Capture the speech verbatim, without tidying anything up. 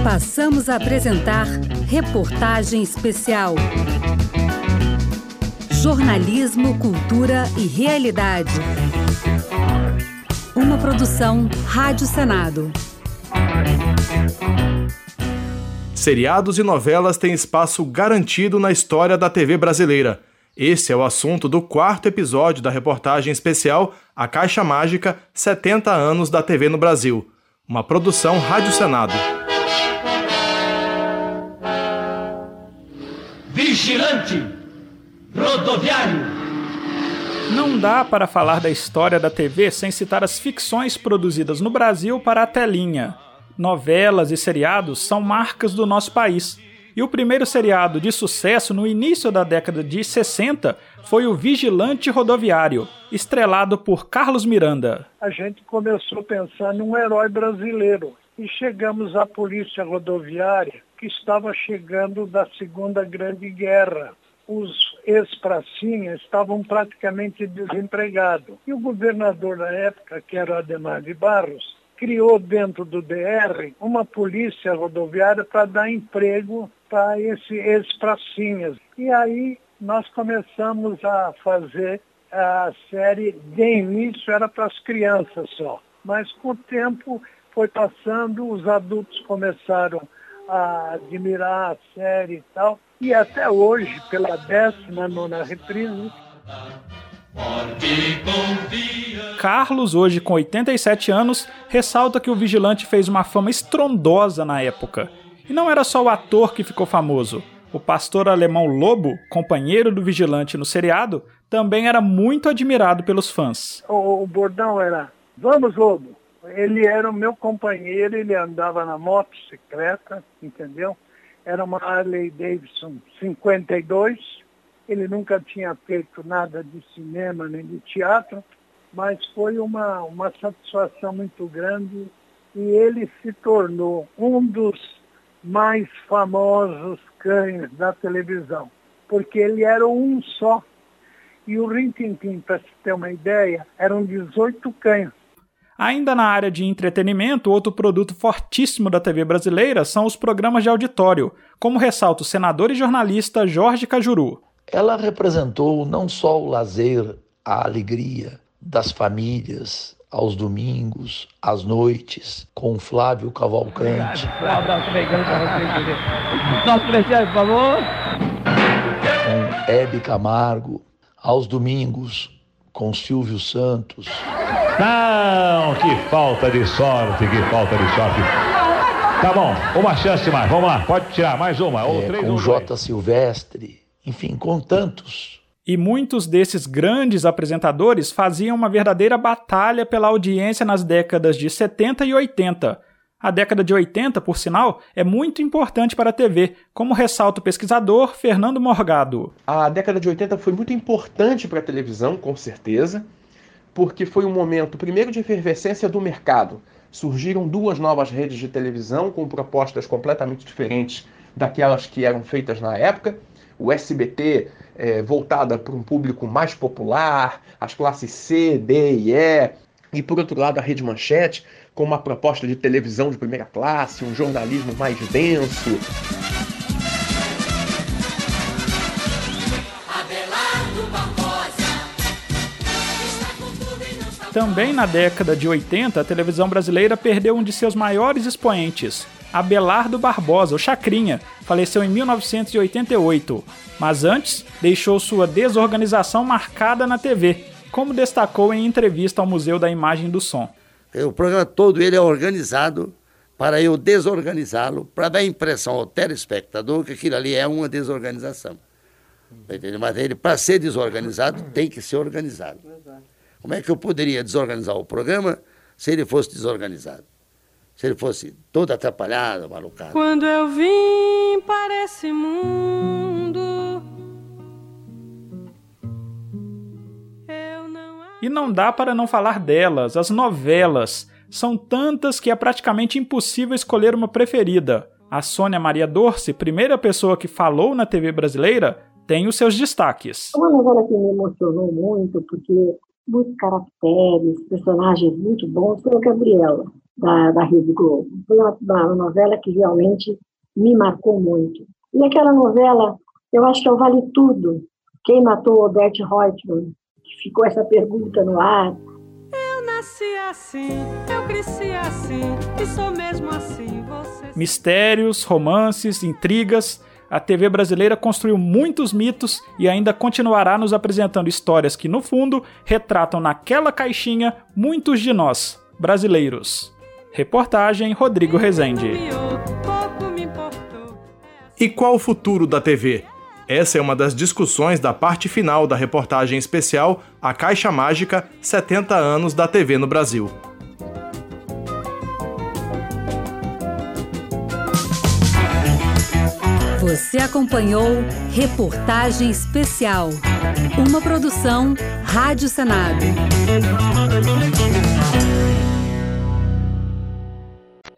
Passamos a apresentar Reportagem Especial. Jornalismo, cultura e realidade. Uma produção Rádio Senado. Seriados e novelas têm espaço garantido na história da T V brasileira. Esse é o assunto do quarto episódio da reportagem especial A Caixa Mágica, setenta anos da T V no Brasil. Uma produção Rádio Senado. Vigilante rodoviário. Não dá para falar da história da T V sem citar as ficções produzidas no Brasil para a telinha. Novelas e seriados são marcas do nosso país. E o primeiro seriado de sucesso no início da década de sessenta foi o Vigilante Rodoviário, estrelado por Carlos Miranda. A gente começou a pensar num herói brasileiro e chegamos à Polícia Rodoviária, que estava chegando da Segunda Grande Guerra. Os ex-pracinhas estavam praticamente desempregados. E o governador da época, que era o Adhemar de Barros, criou dentro do D R uma polícia rodoviária para dar emprego para esses ex-pracinhas. E aí nós começamos a fazer a série, de início era para as crianças só. Mas com o tempo foi passando, os adultos começaram a admirar a série e tal. E até hoje, pela décima nona reprise, Carlos, hoje com oitenta e sete anos, ressalta que o Vigilante fez uma fama estrondosa na época. E não era só o ator que ficou famoso. O pastor alemão Lobo, companheiro do Vigilante no seriado, também era muito admirado pelos fãs. O, o bordão era, vamos Lobo. Ele era o meu companheiro, ele andava na motocicleta, entendeu? Era uma Harley Davidson cinquenta e dois. Ele nunca tinha feito nada de cinema nem de teatro, mas foi uma, uma satisfação muito grande e ele se tornou um dos mais famosos cães da televisão, porque ele era um só. E o Rin-Tin-Tin, para se ter uma ideia, eram dezoito cães. Ainda na área de entretenimento, outro produto fortíssimo da T V brasileira são os programas de auditório, como ressalta o senador e jornalista Jorge Cajuru. Ela representou não só o lazer, a alegria das famílias aos domingos, às noites, com Flávio Cavalcante. Um abraço bem grande para você. Nosso comercial, por favor. Com Hebe Camargo, aos domingos, com Silvio Santos. Não, que falta de sorte, que falta de sorte. Tá bom, uma chance mais, vamos lá, pode tirar mais uma. Ou é, três, com ou J. Silvestre, enfim, com tantos. E muitos desses grandes apresentadores faziam uma verdadeira batalha pela audiência nas décadas de setenta e oitenta. A década de oitenta, por sinal, é muito importante para a T V, como ressalta o pesquisador Fernando Morgado. A década de oitenta foi muito importante para a televisão, com certeza, porque foi um momento, primeiro, de efervescência do mercado. Surgiram duas novas redes de televisão com propostas completamente diferentes daquelas que eram feitas na época. O S B T, é, voltada para um público mais popular, as classes C, D e E, e por outro lado a Rede Manchete, com uma proposta de televisão de primeira classe, um jornalismo mais denso. Também na década de oitenta, a televisão brasileira perdeu um de seus maiores expoentes, Abelardo Barbosa, o Chacrinha, faleceu em mil novecentos e oitenta e oito, mas antes deixou sua desorganização marcada na T V, como destacou em entrevista ao Museu da Imagem e do Som. O programa todo ele é organizado para eu desorganizá-lo, para dar a impressão ao telespectador que aquilo ali é uma desorganização. Mas ele, para ser desorganizado, tem que ser organizado. Como é que eu poderia desorganizar o programa se ele fosse desorganizado? Se ele fosse todo atrapalhado, malucado. Quando eu vim para esse mundo, eu não... E não dá para não falar delas, as novelas. São tantas que é praticamente impossível escolher uma preferida. A Sônia Maria Dorce, primeira pessoa que falou na T V brasileira, tem os seus destaques. Uma novela que me emocionou muito, porque muitos caracteres, personagens muito bons, foi a Gabriela, da, da Rede Globo. Foi uma, uma novela que realmente me marcou muito. E aquela novela, eu acho que é o Vale Tudo. Quem matou Odete Roitman? Ficou essa pergunta no ar. Eu nasci assim, eu cresci assim, e sou mesmo assim, você... Mistérios, romances, intrigas... A T V brasileira construiu muitos mitos e ainda continuará nos apresentando histórias que, no fundo, retratam naquela caixinha muitos de nós, brasileiros. Reportagem Rodrigo Rezende. E qual o futuro da T V? Essa é uma das discussões da parte final da reportagem especial A Caixa Mágica, setenta anos da T V no Brasil. Você acompanhou Reportagem Especial, uma produção Rádio Senado.